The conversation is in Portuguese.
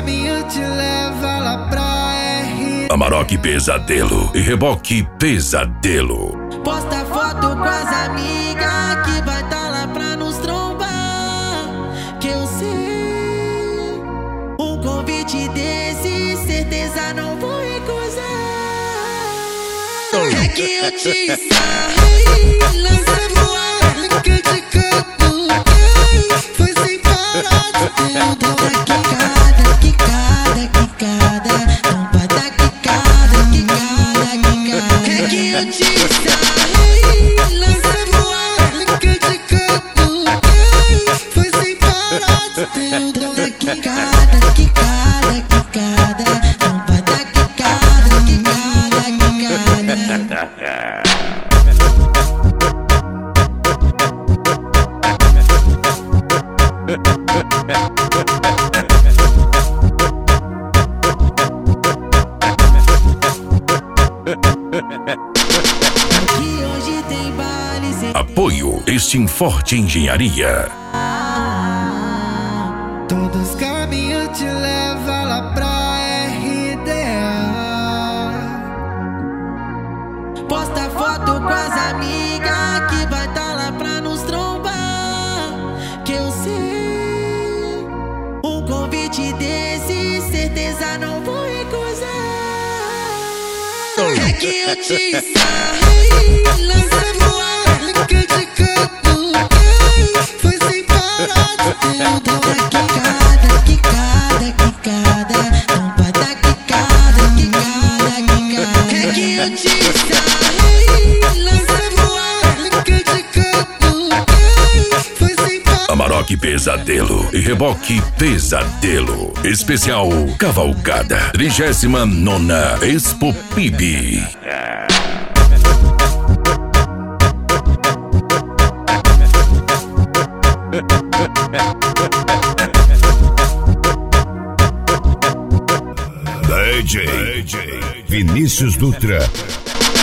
caminhos te leva lá pra R. Amarok Pesadelo e Reboque Pesadelo. Posta foto com as amigas que vai tá lá pra nos trombar. Que eu sei, um convite desse certeza não vou recusar. É que eu te sarrei, lança voar, que eu te catuquei. Foi sem parar de teu quicada, quicada, quicada. Não vai dar quicada, quicada, quicada. É que eu te sarrei, lança voar, que eu te catuquei. Foi sem parar de teu quicada, quicada, quicada. Não vai dar quicada, quicada, quicada. Que hoje tem baile sem... Apoio Steam Forte Engenharia. Todos os caminhos te levam lá pra RDA. Posta foto com as amigas que vai tá lá pra nos trombar. Que eu sei, um convite desse certeza não vou recusar. É que eu te sarrei, lança voar, que eu te catuquei. Foi sem parar de teu quicada, quicada, quicada. Não vai dar quicada, quicada, quicada. É que eu te sarrei, lança voar, que eu te catuquei. Foi sem parar. Amarok Pesadelo e Reboque Pesadelo. Especial Cavalgada 39ª Expo PIB. DJ Vinícius Dutra.